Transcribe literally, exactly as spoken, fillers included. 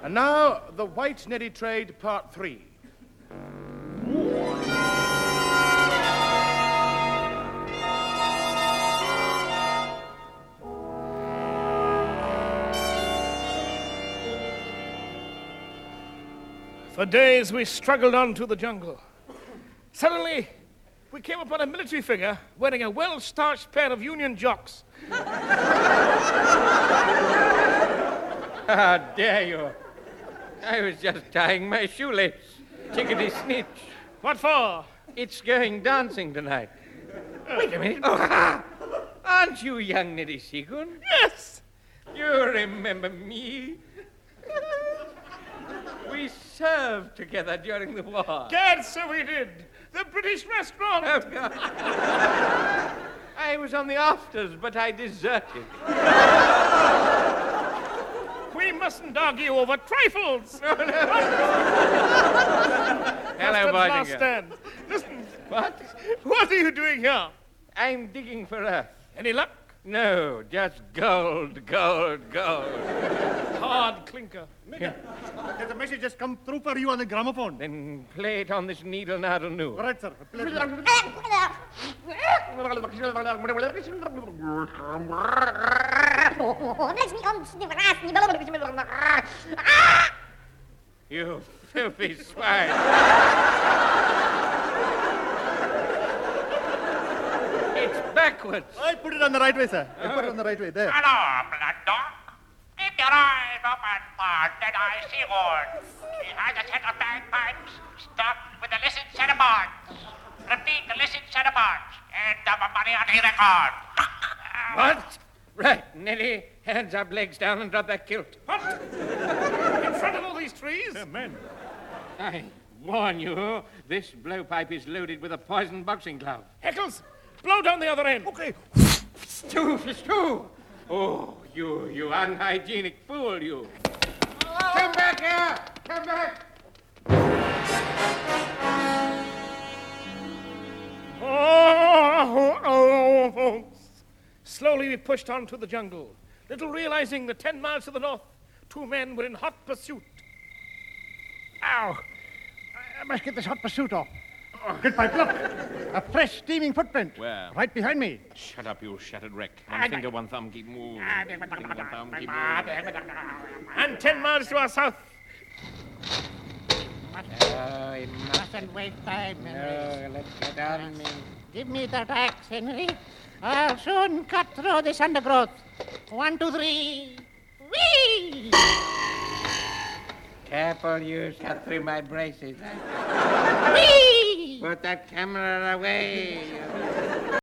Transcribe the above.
And now, the White Neddy Trade, Part Three. For days we struggled on to the jungle. Suddenly, we came upon a military figure wearing a well-starched pair of Union jocks. How dare you? I was just tying my shoelace. Chickadee snitch. What for? It's going dancing tonight. Wait a minute. Oh, aren't you young Neddy Seagoon? Yes! You remember me? We served together during the war. Gad, so we did. The British restaurant. Oh, God. I was on the afters, but I deserted. We mustn't argue over trifles. No, no. Hello, Last Boydinger. stand. Listen, What? what are you doing here? I'm digging for earth. Any luck? No, just gold, gold, gold. Hard clinker. There's a message just come through for you on the gramophone. Then play it on this needle noddle new. All right, sir. Play it. You filthy swine. It's backwards. I put it on the right way, sir. I put it on the right way. There. Hello, blood dog. Keep your eyes open for Deadeye Seagoon. He has a set of bagpipes stuffed with illicit centerboards. Repeat, illicit centerboards. And double money on the record. What? Right, Nelly, hands up, legs down, and drop that kilt. What? In front of all these trees? Men. I warn you, this blowpipe is loaded with a poisoned boxing glove. Heckles, blow down the other end. Okay. Stew, stew. Oh, you, you unhygienic fool, you. Come back here! Come back! Oh, oh, oh. Slowly we pushed on to the jungle, little realizing that ten miles to the north, two men were in hot pursuit. Ow. I must get this hot pursuit off. Good pipe, look. A fresh, steaming footprint. Where? Right behind me. Shut up, you shattered wreck. One finger, one thumb, keep moving. Finger, one thumb, keep moving. And ten miles to our south. Oh, it must... Mustn't waste time, Henry. No, let's get on me. Give me that axe, Henry. I'll soon cut through this undergrowth. One, two, three. Whee! Careful, you shut through my braces. Whee! Put that camera away.